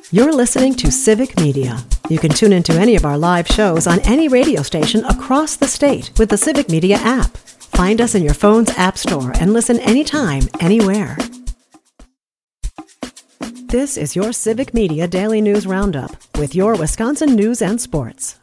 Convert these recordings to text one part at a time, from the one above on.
You're listening to Civic Media. You can tune into any of our live shows on any radio station across the state with the Civic Media app. Find us in your phone's app store and listen anytime, anywhere. This is your Civic Media Daily News Roundup with your Wisconsin news and sports.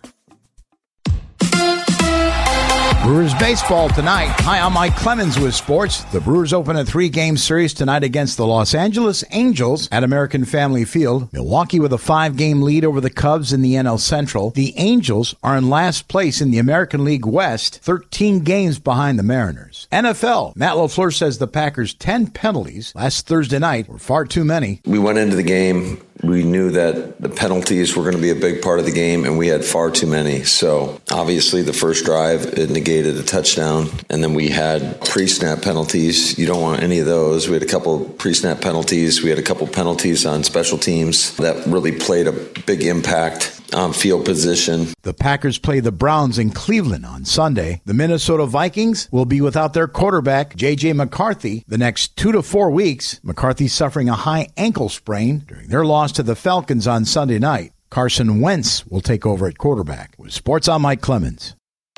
Brewers baseball tonight. Hi, I'm Mike Clemens with sports. The Brewers open a 3-game series tonight against the Los Angeles Angels at American Family Field. Milwaukee with a 5-game lead over the Cubs in the NL Central. The Angels are in last place in the American League West, 13 games behind the Mariners. NFL. Matt LaFleur says the Packers' 10 penalties last Thursday night were far too many. We went into the game. We knew that the penalties were going to be a big part of the game, and we had far too many. So obviously the first drive, it negated a touchdown, and then we had pre-snap penalties. You don't want any of those. We had a couple pre-snap penalties. We had a couple penalties on special teams that really played a big impact on field position. The Packers play the Browns in Cleveland on Sunday. The Minnesota Vikings will be without their quarterback, J.J. McCarthy, the next 2 to 4 weeks. McCarthy suffering a high ankle sprain during their loss to the Falcons on Sunday night. Carson Wentz will take over at quarterback. With Sports, I'm Mike Clemens.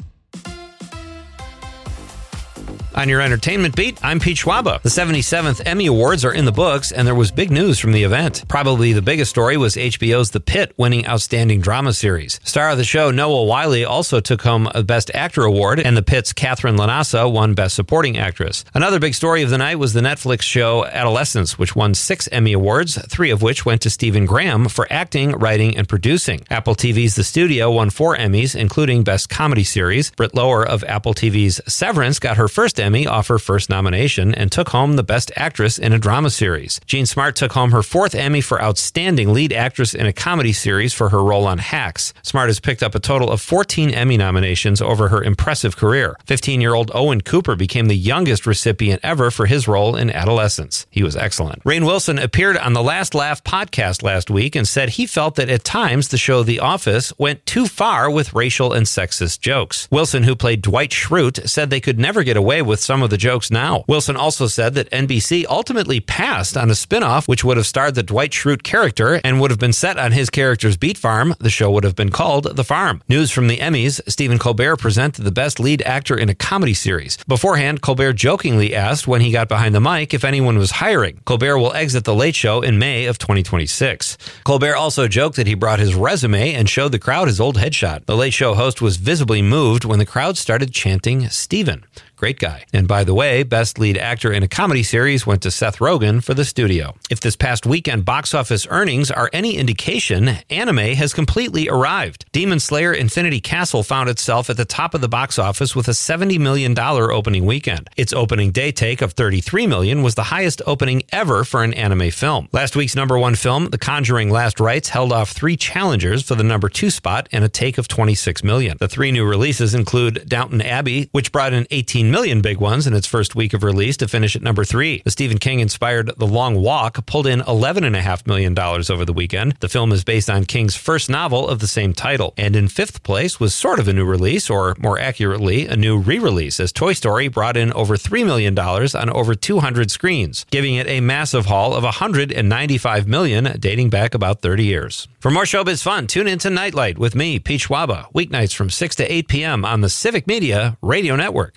On your entertainment beat, I'm Pete Schwaba. The 77th Emmy Awards are in the books, and there was big news from the event. Probably the biggest story was HBO's The Pit winning Outstanding Drama Series. Star of the show, Noah Wyle, also took home a Best Actor award, and The Pit's Catherine Lanasa won Best Supporting Actress. Another big story of the night was the Netflix show Adolescence, which won 6 Emmy Awards, 3 of which went to Stephen Graham for acting, writing, and producing. Apple TV's The Studio won 4 Emmys, including Best Comedy Series. Britt Lower of Apple TV's Severance got her first Emmy off her first nomination and took home the Best Actress in a Drama Series. Jean Smart took home her 4th Emmy for Outstanding Lead Actress in a Comedy Series for her role on Hacks. Smart has picked up a total of 14 Emmy nominations over her impressive career. 15-year-old Owen Cooper became the youngest recipient ever for his role in Adolescence. He was excellent. Rainn Wilson appeared on the Last Laugh podcast last week and said he felt that at times the show The Office went too far with racial and sexist jokes. Wilson, who played Dwight Schrute, said they could never get away with some of the jokes now. Wilson also said that NBC ultimately passed on a spinoff which would have starred the Dwight Schrute character and would have been set on his character's beat farm. The show would have been called The Farm. News from the Emmys, Stephen Colbert presented the Best Lead Actor in a Comedy Series. Beforehand, Colbert jokingly asked when he got behind the mic if anyone was hiring. Colbert will exit The Late Show in May of 2026. Colbert also joked that he brought his resume and showed the crowd his old headshot. The Late Show host was visibly moved when the crowd started chanting Stephen. Great guy. And by the way, Best Lead Actor in a Comedy Series went to Seth Rogen for The Studio. If this past weekend box office earnings are any indication, anime has completely arrived. Demon Slayer Infinity Castle found itself at the top of the box office with a $70 million opening weekend. Its opening day take of $33 million was the highest opening ever for an anime film. Last week's number 1 film, The Conjuring Last Rites, held off 3 challengers for the number 2 spot and a take of $26 million. The 3 new releases include Downton Abbey, which brought in $18 million big ones in its first week of release to finish at number 3. The Stephen King-inspired The Long Walk pulled in $11.5 million over the weekend. The film is based on King's first novel of the same title. And in 5th place was sort of a new release, or more accurately, a new re-release, as Toy Story brought in over $3 million on over 200 screens, giving it a massive haul of $195 million, dating back about 30 years. For more showbiz fun, tune in to Nightlight with me, Pete Schwaba, weeknights from 6 to 8 p.m. on the Civic Media Radio Network.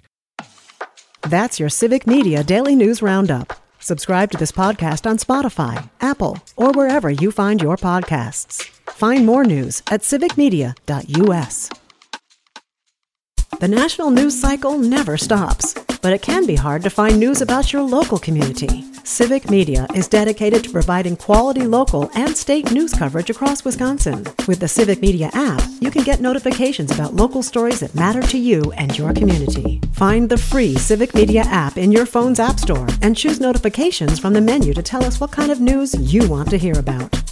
That's your Civic Media Daily News Roundup. Subscribe to this podcast on Spotify, Apple, or wherever you find your podcasts. Find more news at civicmedia.us. The national news cycle never stops, but it can be hard to find news about your local community. Civic Media is dedicated to providing quality local and state news coverage across Wisconsin. With the Civic Media app, you can get notifications about local stories that matter to you and your community. Find the free Civic Media app in your phone's app store and choose notifications from the menu to tell us what kind of news you want to hear about.